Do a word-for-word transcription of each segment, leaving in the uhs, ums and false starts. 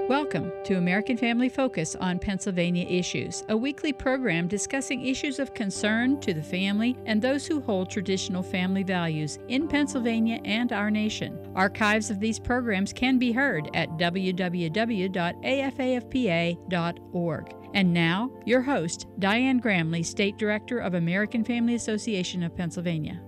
Welcome to American Family Focus on Pennsylvania Issues, a weekly program discussing issues of concern to the family and those who hold traditional family values in Pennsylvania and our nation. Archives of these programs can be heard at w w w dot a f a f p a dot org. And now, your host, Diane Gramley, State Director of American Family Association of Pennsylvania.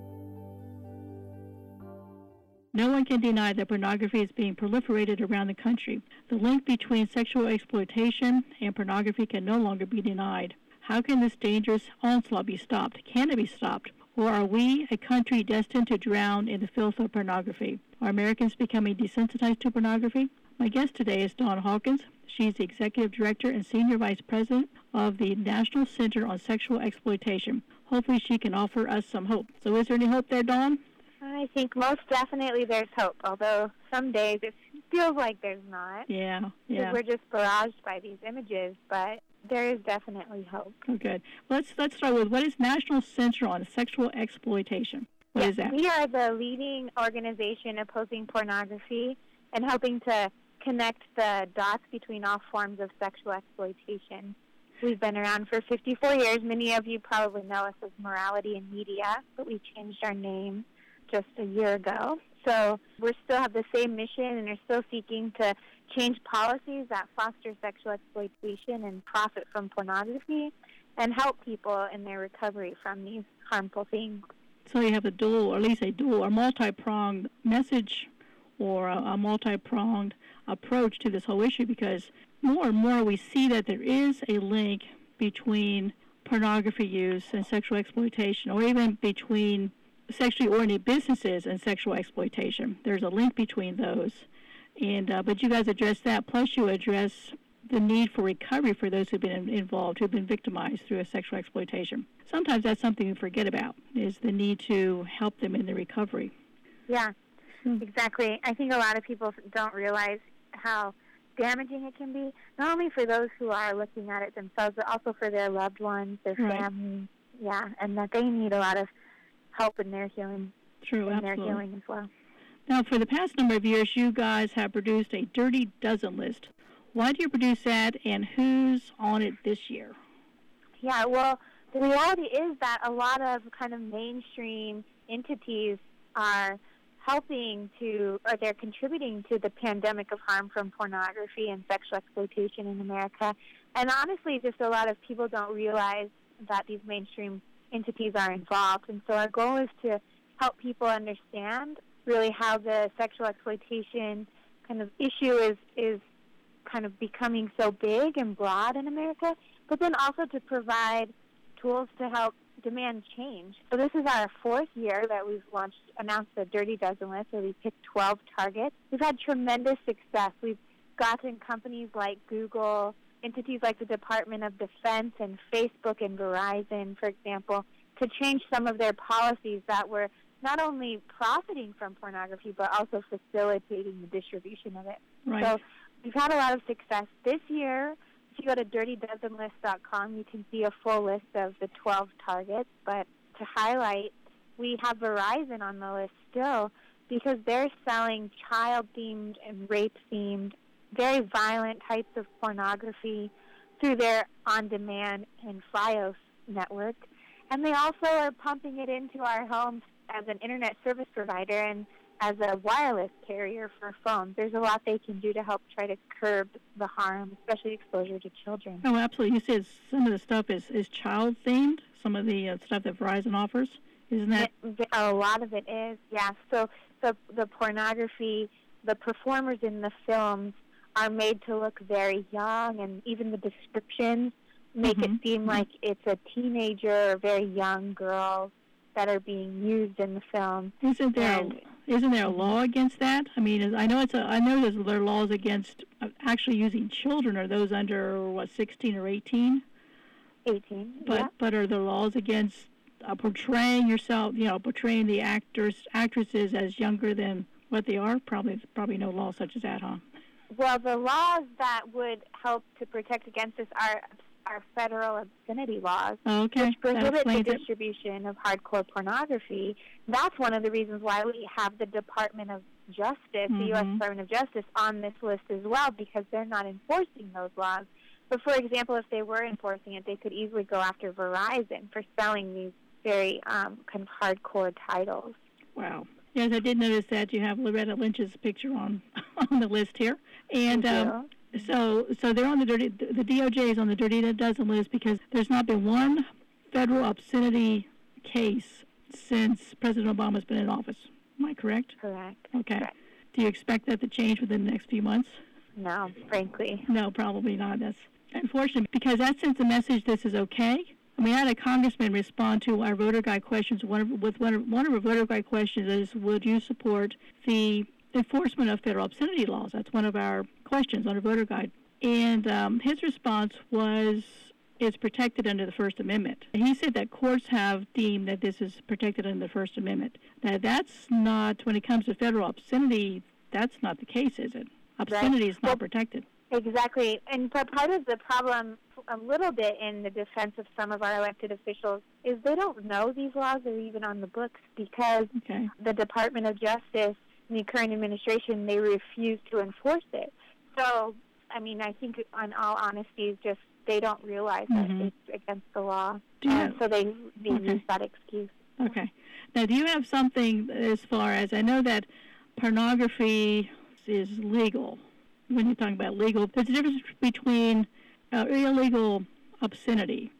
No one can deny that pornography is being proliferated around the country. The link between sexual exploitation and pornography can no longer be denied. How can this dangerous onslaught be stopped? Can it be stopped? Or are we a country destined to drown in the filth of pornography? Are Americans becoming desensitized to pornography? My guest today is Dawn Hawkins. She's the Executive Director and Senior Vice President of the National Center on Sexual Exploitation. Hopefully she can offer us some hope. So is there any hope there, Dawn? I think most definitely there's hope, although some days it feels like there's not. Yeah, yeah. We're just barraged by these images, but there is definitely hope. Oh, good. Let's let's start with, what is National Center on Sexual Exploitation? What yes, is that? We are the leading organization opposing pornography and helping to connect the dots between all forms of sexual exploitation. We've been around for fifty-four years. Many of you probably know us as Morality in Media, but we changed our name just a year ago. So we still have the same mission and are still seeking to change policies that foster sexual exploitation and profit from pornography and help people in their recovery from these harmful things. So you have a dual, or at least a dual or multi-pronged message or a, a multi-pronged approach to this whole issue, because more and more we see that there is a link between pornography use and sexual exploitation, or even between sexually oriented businesses and sexual exploitation. There's a link between those. And uh, but you guys address that, plus you address the need for recovery for those who've been involved, who've been victimized through a sexual exploitation. Sometimes that's something we forget about, is the need to help them in the recovery. Yeah, exactly. I think a lot of people don't realize how damaging it can be, not only for those who are looking at it themselves, but also for their loved ones, their right. family. Yeah, and that they need a lot of help in their healing. True, in absolutely. their healing as well. Now, for the past number of years, you guys have produced a Dirty Dozen list. Why do you produce that, and who's on it this year? Yeah, well, the reality is that a lot of kind of mainstream entities are helping to, or they're contributing to the pandemic of harm from pornography and sexual exploitation in America. And honestly, just a lot of people don't realize that these mainstream entities are involved. And so our goal is to help people understand really how the sexual exploitation kind of issue is, is kind of becoming so big and broad in America, but then also to provide tools to help demand change. So this is our fourth year that we've launched, announced the Dirty Dozen list, where we picked twelve targets. We've had tremendous success. We've gotten companies like Google, entities like the Department of Defense and Facebook and Verizon, for example, to change some of their policies that were not only profiting from pornography, but also facilitating the distribution of it. Right. So we've had a lot of success. This year, if you go to dirty dozen list dot com, you can see a full list of the twelve targets. But to highlight, we have Verizon on the list still, because they're selling child-themed and rape-themed, very violent types of pornography through their on-demand and Fios network. And they also are pumping it into our homes as an internet service provider and as a wireless carrier for phones. There's a lot they can do to help try to curb the harm, especially exposure to children. Oh, absolutely. You said some of the stuff is, is child-themed, some of the uh, stuff that Verizon offers. Isn't that? It, a lot of it is, yeah. So the, the pornography, the performers in the films are made to look very young, and even the descriptions make mm-hmm. it seem like it's a teenager or very young girls that are being used in the film. Isn't there and, a, isn't there a law against that? I mean, I know it's a, I know there's, there are laws against actually using children, or those under what, sixteen or eighteen. Eighteen. But yeah. but are there laws against uh, portraying yourself, you know, portraying the actors actresses as younger than what they are? Probably probably no law such as that, huh? Well, the laws that would help to protect against this are are federal obscenity laws, okay. which prohibit the it. distribution of hardcore pornography. That's one of the reasons why we have the Department of Justice, mm-hmm. the U S Department of Justice, on this list as well because they're not enforcing those laws. But, for example, if they were enforcing it, they could easily go after Verizon for selling these very um, kind of hardcore titles. Wow. Yes, I did notice that you have Loretta Lynch's picture on on the list here. And um, so so they're on the dirty, the D O J is on the Dirty Dozen list because there's not been one federal obscenity case since President Obama's been in office. Am I correct? Correct. Okay. Correct. Do you expect that to change within the next few months? No, frankly. No, probably not. That's unfortunate because that sends a message this is okay. I mean, I had a congressman respond to our voter guide questions. One of, with one of, one of our voter guide questions is, would you support the enforcement of federal obscenity laws? That's one of our questions on our voter guide. And um, his response was, it's protected under the First Amendment. He said that courts have deemed that this is protected under the First Amendment. Now, that's not, when it comes to federal obscenity, that's not the case, is it? Obscenity right. is not well, protected. Exactly. And part of the problem, a little bit in the defense of some of our elected officials, is they don't know these laws are even on the books because okay. the Department of Justice and the current administration, they refuse to enforce it. So, I mean, I think, in all honesty, it's just they don't realize mm-hmm. that it's against the law. Do and so they, they okay. use that excuse. Okay. Now, do you have something as far as, I know that pornography is legal. When you're talking about legal, there's a difference between uh, illegal obscenity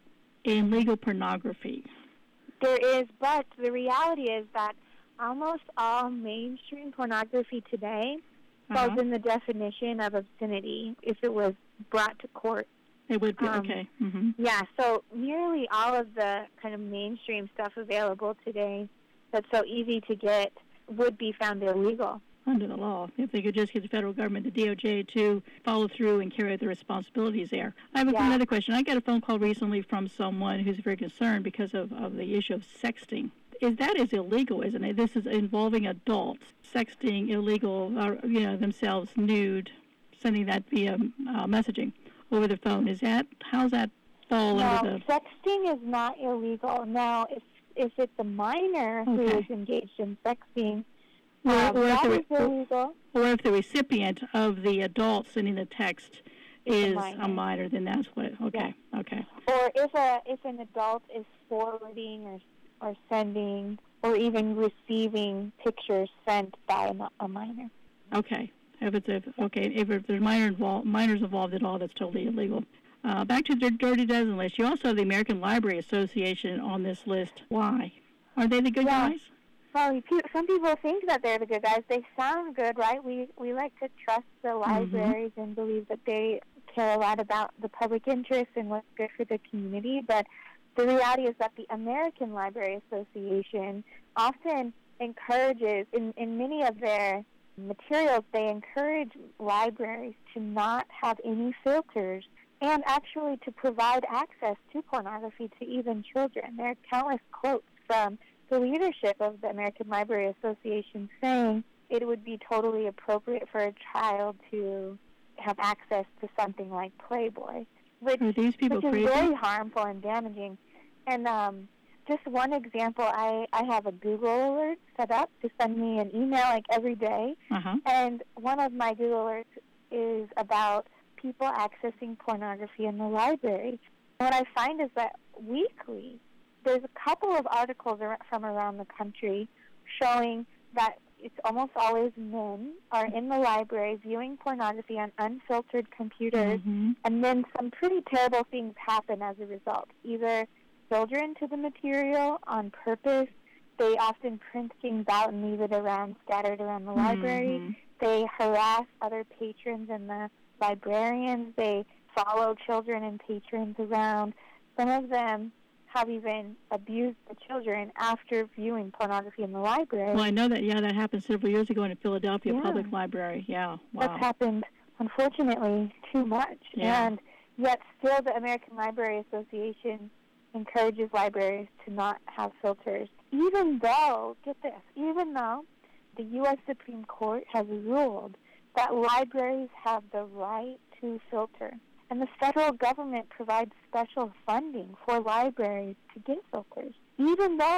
and legal pornography. There is, but the reality is that almost all mainstream pornography today uh-huh. falls in the definition of obscenity if it was brought to court. It would be, um, okay. Mm-hmm. Yeah, so nearly all of the kind of mainstream stuff available today that's so easy to get would be found illegal. Under the law, if they could just get the federal government, the D O J, to follow through and carry out their responsibilities there. I have yeah. another question. I got a phone call recently from someone who's very concerned because of, of the issue of sexting. Is that is illegal, isn't it? This is involving adults, sexting illegal, or, you know, themselves nude, sending that via uh, messaging over the phone. Is that, how's that fall no, under the... sexting is not illegal. Now, if, if it's a minor okay. who is engaged in sexting, Or, um, or, if that the, is illegal. or if the recipient of the adult sending the text is a minor. a minor, then that's what, okay, yeah. okay. Or if a if an adult is forwarding or or sending or even receiving pictures sent by a, a minor. Okay. If it's a, okay, if there's minor involved, minors involved at all, that's totally illegal. Uh, back to the Dirty Dozen list. You also have the American Library Association on this list. Why? Are they the good yeah. guys? Well, some people think that they're the good guys. They sound good, right? We we like to trust the libraries mm-hmm. and believe that they care a lot about the public interest and what's good for the community. But the reality is that the American Library Association often encourages, in, in many of their materials, they encourage libraries to not have any filters and actually to provide access to pornography to even children. There are countless quotes from the leadership of the American Library Association saying it would be totally appropriate for a child to have access to something like Playboy, which, Are these people which is crazy? very harmful and damaging. And um, just one example, I, I have a Google alert set up to send me an email like every day. Uh-huh. And one of my Google alerts is about people accessing pornography in the library. And what I find is that weekly, there's a couple of articles from around the country showing that it's almost always men are in the library viewing pornography on unfiltered computers, mm-hmm. and then some pretty terrible things happen as a result. Either children to the material on purpose. They often print things out and leave it around, scattered around the mm-hmm. library. They harass other patrons and the librarians. They follow children and patrons around. Some of them have even abused the children after viewing pornography in the library. Well, I know that, yeah, that happened several years ago in a Philadelphia yeah. Public Library. Yeah, wow. That's happened, unfortunately, too much. Yeah. And yet still the American Library Association encourages libraries to not have filters, even though, get this, even though the U S Supreme Court has ruled that libraries have the right to filter. And the federal government provides special funding for libraries to get filters, even though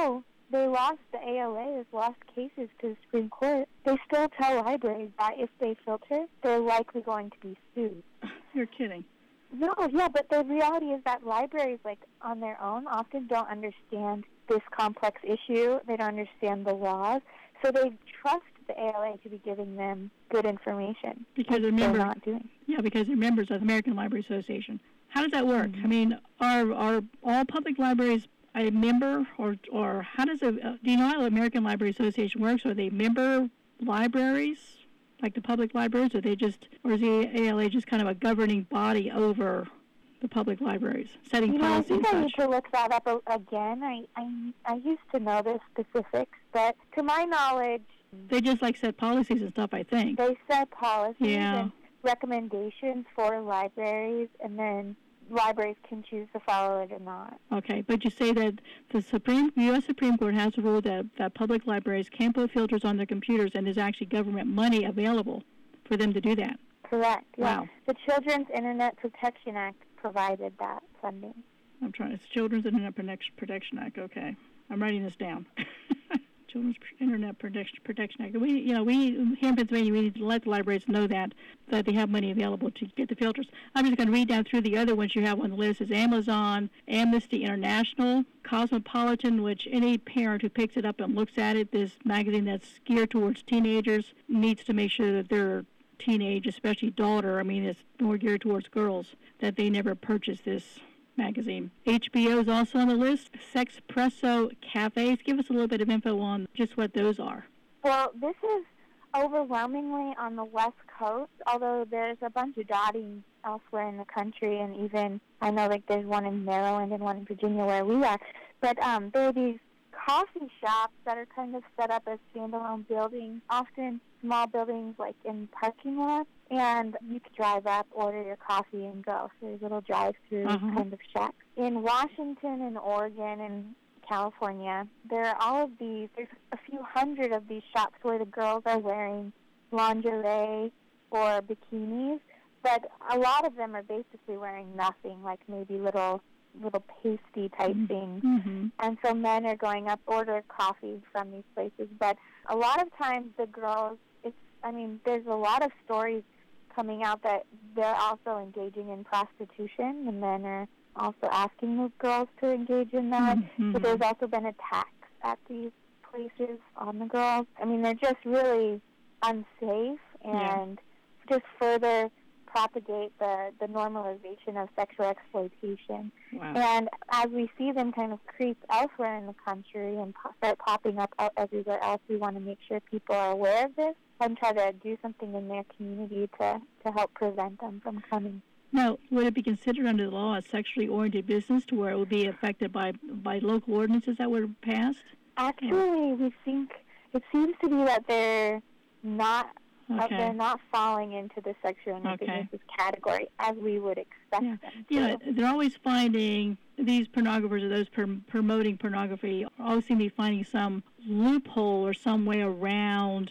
they lost, the A L A has lost cases to the Supreme Court. They still tell libraries that if they filter, they're likely going to be sued. You're kidding. No, yeah, but the reality is that libraries, like, on their own, often don't understand this complex issue. They don't understand the laws. So they trust the A L A to be giving them good information. Because they're, member, they're not doing. Yeah, because they're members of the American Library Association. How does that work? Mm-hmm. I mean, are are all public libraries a member, or or how does it, uh, do you know how the American Library Association works? Are they member libraries, like the public libraries, or they just, or is the A L A just kind of a governing body over the public libraries, setting you know, policy and I think such? I need to look that up again. I, I, I used to know the specifics, but to my knowledge... They just, like, set policies and stuff, I think. They set policies yeah. and recommendations for libraries, and then libraries can choose to follow it or not. Okay, but you say that the Supreme U S Supreme Court has ruled that, that public libraries can put filters on their computers, and there's actually government money available for them to do that. Correct. Yeah. Wow. The Children's Internet Protection Act provided that funding. I'm trying. It's Children's Internet Protection Act. Okay, I'm writing this down. Children's Internet Protection Protection Act. We, you know, we here in Pennsylvania, we need to let the libraries know that that they have money available to get the filters. I'm just going to read down through the other ones you have on the list. Is Amazon, Amnesty International, Cosmopolitan, which any parent who picks it up and looks at it, this magazine that's geared towards teenagers, needs to make sure that their teenage, especially daughter, I mean, it's more geared towards girls, that they never purchase this magazine. H B O is also on the list. Sexpresso cafes. Give us a little bit of info on just what those are. Well, this is overwhelmingly on the West Coast, although there's a bunch of dotting elsewhere in the country, and even, I know, like, there's one in Maryland and one in Virginia where we are. But um, there are these coffee shops that are kind of set up as standalone buildings, often small buildings like in parking lots, and you could drive up, order your coffee, and go. So there's little drive-through uh-huh. kind of shacks. In Washington and Oregon and California, there are all of these, there's a few hundred of these shops where the girls are wearing lingerie or bikinis, but a lot of them are basically wearing nothing, like maybe little little pasty type mm-hmm. things. Mm-hmm. And so men are going up, order coffee from these places. But a lot of times the girls, it's, I mean, there's a lot of stories coming out that they're also engaging in prostitution, and men are also asking the girls to engage in that. Mm-hmm. But there's also been attacks at these places on the girls. I mean, they're just really unsafe and yeah. just further propagate the, the normalization of sexual exploitation. Wow. And as we see them kind of creep elsewhere in the country and po- start popping up everywhere else, we want to make sure people are aware of this and try to do something in their community to, to help prevent them from coming. Now, would it be considered under the law a sexually oriented business to where it would be affected by, by local ordinances that were passed? Actually, we think it seems to be that they're not Okay. Uh, they're not falling into the sexual and okay. businesses category as we would expect yeah. them to. Yeah, they're always finding, these pornographers or those pr- promoting pornography always seem to be finding some loophole or some way around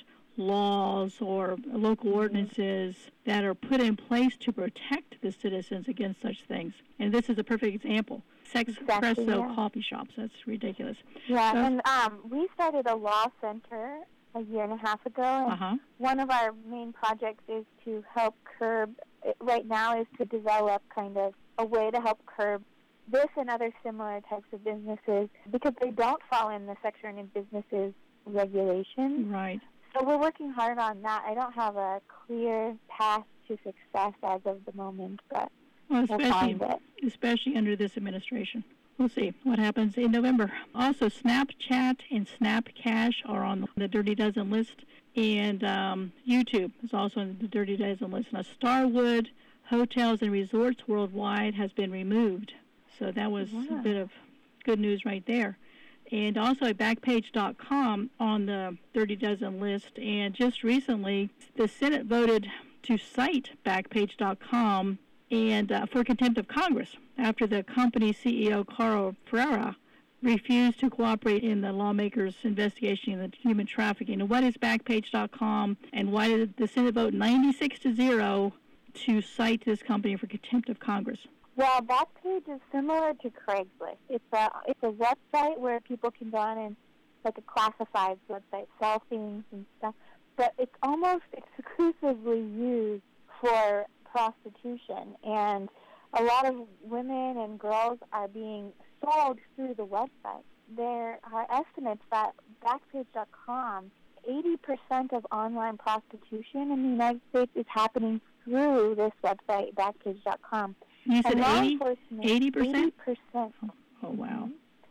laws or local mm-hmm. ordinances that are put in place to protect the citizens against such things. And this is a perfect example. Sexpresso exactly, yeah. coffee shops. That's ridiculous. Yeah, so, and um, we started a law center a year and a half ago, and uh-huh. one of our main projects is to help curb, right now is to develop kind of a way to help curb this and other similar types of businesses because they don't fall in the sexual and businesses regulations. Right. So we're working hard on that. I don't have a clear path to success as of the moment, but well, we'll find it. Especially under this administration. We'll see what happens in November. Also, Snapchat and Snapcash are on the Dirty Dozen list, and um, YouTube is also on the Dirty Dozen list. Now, Starwood Hotels and Resorts Worldwide has been removed, so that was yeah. a bit of good news right there. And also, Backpage dot com on the Dirty Dozen list, and just recently, the Senate voted to cite Backpage dot com and uh, for contempt of Congress after the company's C E O, Carl Ferreira, refused to cooperate in the lawmakers' investigation into human trafficking. And what is Backpage dot com, and why did the Senate vote ninety-six to zero to cite this company for contempt of Congress? Well, Backpage is similar to Craigslist. It's a it's a website where people can go on and like a classifieds website, sell things and stuff, but it's almost exclusively used for prostitution, and a lot of women and girls are being sold through the website. There are estimates that Backpage dot com, eighty percent of online prostitution in the United States is happening through this website, Backpage dot com. You said and law eighty? enforcement, eighty percent? eighty percent. Oh, oh, wow.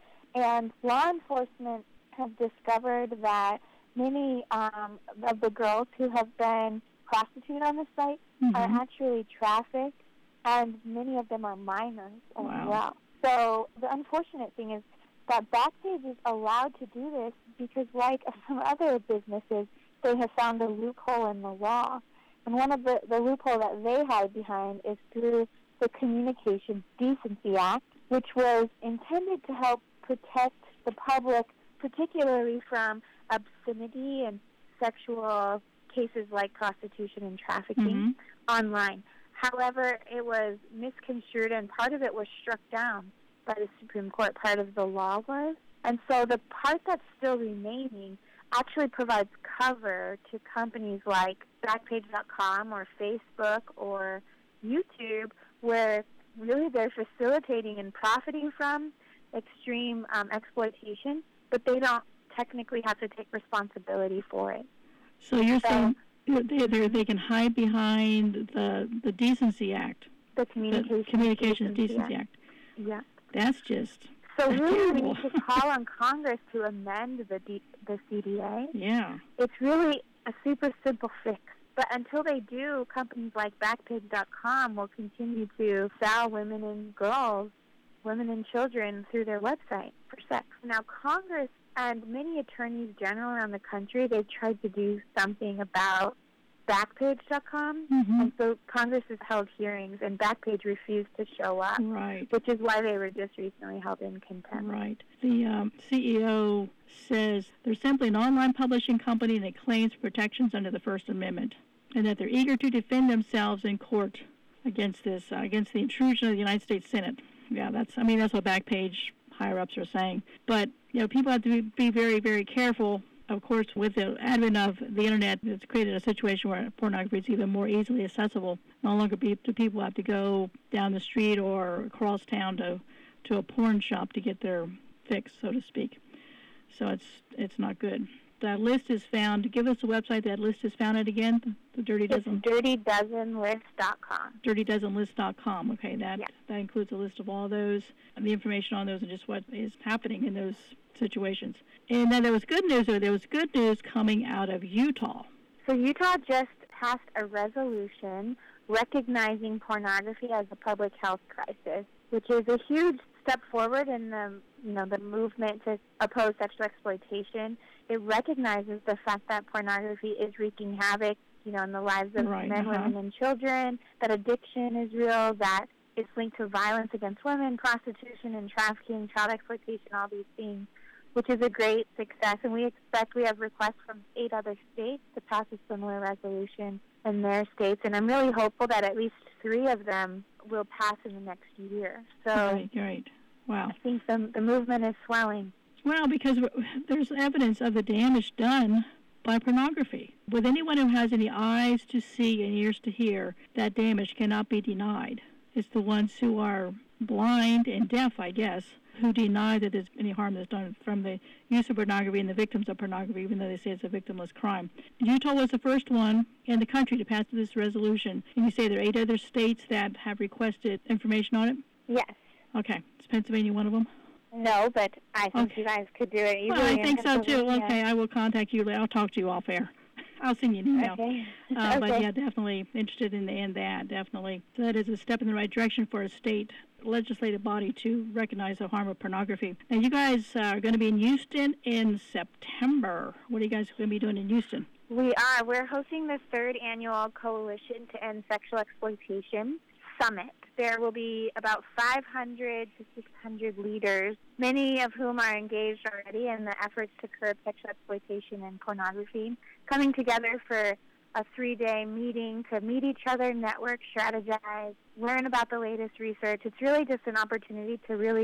And law enforcement have discovered that many um, of the girls who have been prostituted on the site mm-hmm. are actually trafficked, and many of them are minors as wow. well. So the unfortunate thing is that Backpage is allowed to do this because, like some other businesses, they have found a loophole in the law. And one of the, the loophole that they hide behind is through the Communications Decency Act, which was intended to help protect the public, particularly from obscenity and sexual cases like prostitution and trafficking mm-hmm. online. However, it was misconstrued, and part of it was struck down by the Supreme Court, part of the law was. And so the part that's still remaining actually provides cover to companies like Backpage dot com or Facebook or YouTube, where really they're facilitating and profiting from extreme um, exploitation, but they don't technically have to take responsibility for it. So you're so, saying they, they, they can hide behind the the Decency Act, the Communications, the Communications Decency, Decency Act. Act. Yeah. That's just So really terrible. we need to call on Congress to amend the D, the C D A. Yeah. It's really a super simple fix. But until they do, companies like Backpage dot com will continue to sell women and girls, women and children through their website for sex. Now, Congress and many attorneys general around the country, they've tried to do something about Backpage dot com, mm-hmm. and so Congress has held hearings, and Backpage refused to show up, right. which is why they were just recently held in contempt. Right. The um, C E O says they're simply an online publishing company that claims protections under the First Amendment, and that they're eager to defend themselves in court against this, uh, against the intrusion of the United States Senate. Yeah, that's. I mean, that's what Backpage higher-ups are saying. But you know, people have to be very, very careful. Of course, with the advent of the Internet, it's created a situation where pornography is even more easily accessible. No longer do people have to go down the street or across town to, to a porn shop to get their fix, so to speak. So it's it's not good. That list is found. Give us the website that list is found at again. The Dirty Dozen. It's dirty dozen list dot com. dirty dozen list dot com. Okay, that yeah. that includes a list of all those, and the information on those, and just what is happening in those situations. And then there was good news, or there was good news coming out of Utah. So Utah just passed a resolution recognizing pornography as a public health crisis, which is a huge step forward in the you know the movement to oppose sexual exploitation. It recognizes the fact that pornography is wreaking havoc, you know, in the lives of right, men, uh-huh. women, and children. That addiction is real. That it's linked to violence against women, prostitution, and trafficking, child exploitation, all these things, which is a great success. And we expect we have requests from eight other states to pass a similar resolution in their states. And I'm really hopeful that at least three of them will pass in the next year. So right, right. Wow. I think the, the movement is swelling. Well, because there's evidence of the damage done by pornography. With anyone who has any eyes to see and ears to hear, that damage cannot be denied. It's the ones who are blind and deaf, I guess, who deny that there's any harm that's done from the use of pornography and the victims of pornography, even though they say it's a victimless crime. Utah was the first one in the country to pass this resolution. And you say there are eight other states that have requested information on it? Yes. Okay. Is Pennsylvania one of them? No, but I think okay. you guys could do it easily. Well, I think so, too. Yeah. Okay, I will contact you. I'll talk to you off air. I'll send you an email. Okay. Uh, okay. But, yeah, definitely interested in, in that, definitely. So that is a step in the right direction for a state legislative body to recognize the harm of pornography. Now, you guys are going to be in Houston in September. What are you guys going to be doing in Houston? We are. We're hosting the third annual Coalition to End Sexual Exploitation Summit. There will be about five hundred to six hundred leaders, many of whom are engaged already in the efforts to curb sexual exploitation and pornography, coming together for a three-day meeting to meet each other, network, strategize, learn about the latest research. It's really just an opportunity to really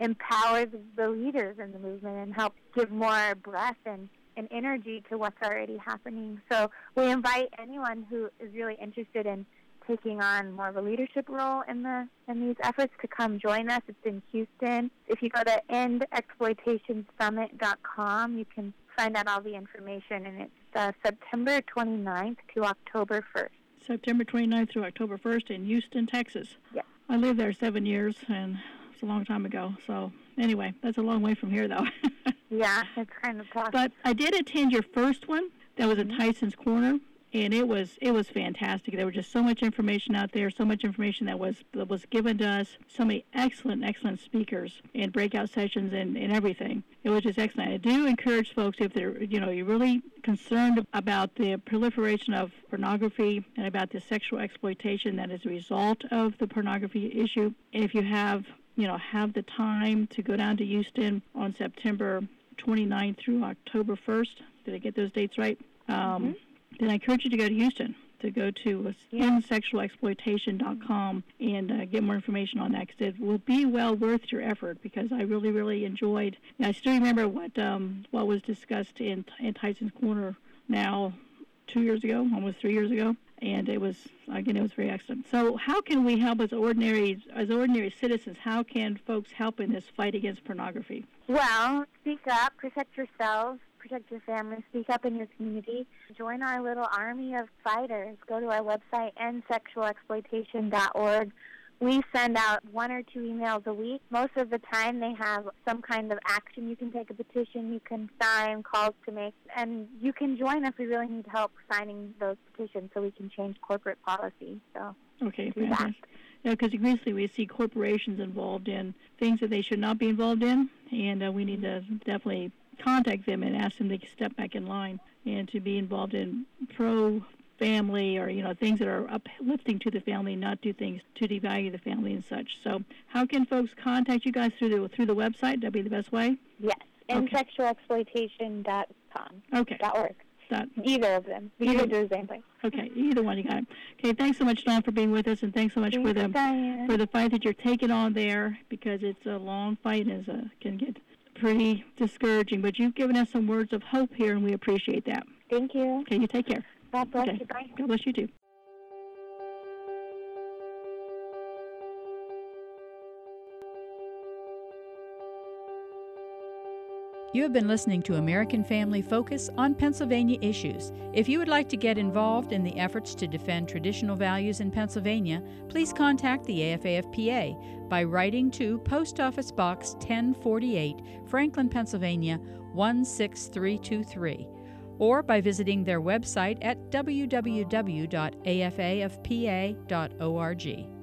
empower the, the leaders in the movement and help give more breath and, and energy to what's already happening. So we invite anyone who is really interested in taking on more of a leadership role in the in these efforts to come join us. It's in Houston. If you go to end exploitation summit dot com, you can find out all the information, and it's uh, September twenty-ninth to October first. September twenty-ninth through October first in Houston, Texas. Yeah. I lived there seven years, and it's a long time ago. So anyway, that's a long way from here, though. Yeah, it's kind of tough. But I did attend your first one. That was Mm-hmm. at Tyson's Corner. And it was it was fantastic. There was just so much information out there, so much information that was that was given to us, so many excellent, excellent speakers and breakout sessions and, and everything. It was just excellent. I do encourage folks, if they're, you know, you're really concerned about the proliferation of pornography and about the sexual exploitation that is a result of the pornography issue, and if you have, you know, have the time to go down to Houston on September twenty-ninth through October first, did I get those dates right? Um, Mm-hmm. Then I encourage you to go to Houston, to go to Yeah. end sexual exploitation dot com and uh, get more information on that, because it will be well worth your effort, because I really, really enjoyed. I still remember what um, what was discussed in, in Tyson's Corner now two years ago, almost three years ago, and it was, again, it was very excellent. So how can we help as ordinary, as ordinary citizens? How can folks help in this fight against pornography? Well, speak up, protect yourselves, protect your family, speak up in your community. Join our little army of fighters. Go to our website, end sexual exploitation dot org. We send out one or two emails a week. Most of the time they have some kind of action. You can take a petition, you can sign, calls to make, and you can join us. We really need help signing those petitions so we can change corporate policy. So Okay, do that. fantastic. Yeah, because increasingly we see corporations involved in things that they should not be involved in, and uh, we need to definitely contact them and ask them to step back in line and to be involved in pro-family, or, you know, things that are uplifting to the family, not do things to devalue the family and such. So how can folks contact you guys? Through the through the website? That'd be the best way? Yes, end Okay. sexual exploitation dot com. Okay. Dot org. That, Either of them. We Either- can do the same thing. okay, either one, you got it. Okay, thanks so much, Dawn, for being with us, and thanks so much for Thanks, the Diane. for the fight that you're taking on there, because it's a long fight and it can get pretty discouraging. But you've given us some words of hope here, and we appreciate that. Thank you. Okay, you take care. God bless Okay. you. Bye. God bless you too. You have been listening to American Family Focus on Pennsylvania issues. If you would like to get involved in the efforts to defend traditional values in Pennsylvania, please contact the A F A F P A by writing to Post Office Box ten forty-eight, Franklin, Pennsylvania one six three two three, or by visiting their website at w w w dot a f a f p a dot org.